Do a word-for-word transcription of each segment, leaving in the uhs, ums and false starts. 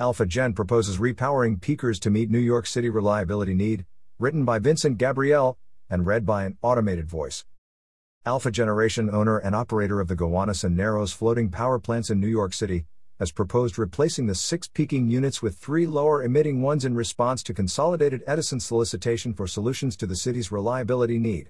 AlphaGen proposes repowering peakers to meet New York City reliability need, written by Vincent Gabriel, and read by an automated voice. Alpha Generation, owner and operator of the Gowanus and Narrows floating power plants in New York City, has proposed replacing the six peaking units with three lower emitting ones in response to Consolidated Edison's solicitation for solutions to the city's reliability need.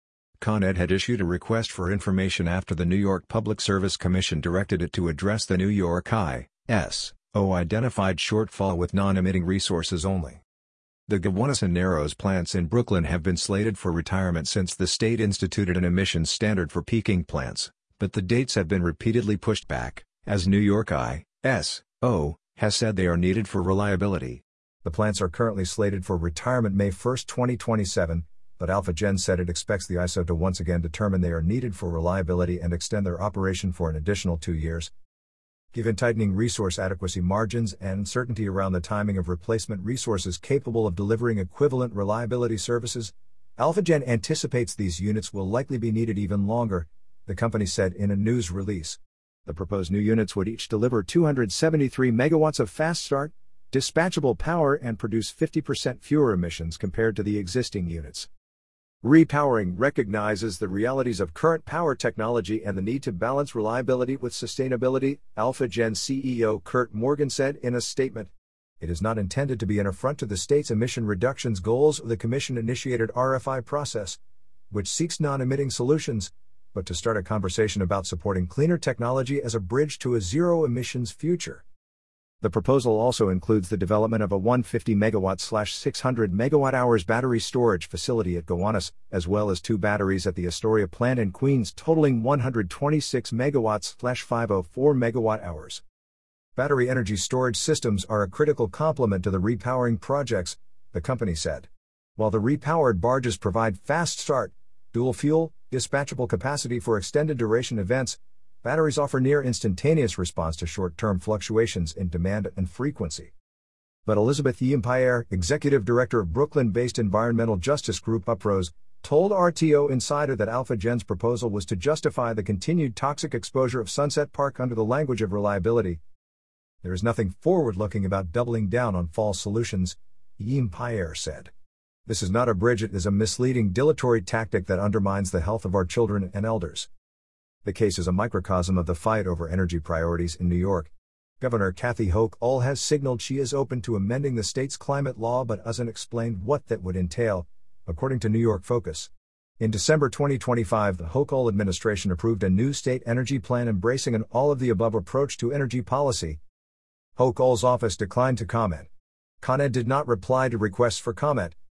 Con Ed had issued a request for information after the New York Public Service Commission directed it to address the New York I S O identified shortfall with non-emitting resources only. The Gowanus and Narrows plants in Brooklyn have been slated for retirement since the state instituted an emissions standard for peaking plants, but the dates have been repeatedly pushed back, as New York I S O has said they are needed for reliability. The plants are currently slated for retirement May first, twenty twenty-seven, but AlphaGen said it expects the I S O to once again determine they are needed for reliability and extend their operation for an additional two years. Given tightening resource adequacy margins and uncertainty around the timing of replacement resources capable of delivering equivalent reliability services, AlphaGen anticipates these units will likely be needed even longer, the company said in a news release. The proposed new units would each deliver two hundred seventy-three megawatts of fast start, dispatchable power and produce fifty percent fewer emissions compared to the existing units. Repowering recognizes the realities of current power technology and the need to balance reliability with sustainability, AlphaGen C E O Curt Morgan said in a statement. It is not intended to be an affront to the state's emission reductions goals of the Commission-initiated R F I process, which seeks non-emitting solutions, but to start a conversation about supporting cleaner technology as a bridge to a zero-emissions future. The proposal also includes the development of a one hundred fifty megawatt slash six hundred megawatt hours battery storage facility at Gowanus, as well as two batteries at the Astoria plant in Queens totaling one hundred twenty-six megawatts slash five hundred four megawatt hours. Battery energy storage systems are a critical complement to the repowering projects, the company said. While the repowered barges provide fast start, dual fuel, dispatchable capacity for extended duration events, batteries offer near instantaneous response to short-term fluctuations in demand and frequency. But Elizabeth Yeampierre, executive director of Brooklyn-based environmental justice group Uprose, told R T O Insider that AlphaGen's proposal was to justify the continued toxic exposure of Sunset Park under the language of reliability. There is nothing forward-looking about doubling down on false solutions, Yeampierre said. This is not a bridge, it is a misleading, dilatory tactic that undermines the health of our children and elders. The case is a microcosm of the fight over energy priorities in New York. Governor Kathy Hochul has signaled she is open to amending the state's climate law but hasn't explained what that would entail, according to New York Focus. In December twenty twenty-five, the Hochul administration approved a new state energy plan embracing an all-of-the-above approach to energy policy. Hochul's office declined to comment. Con Ed did not reply to requests for comment.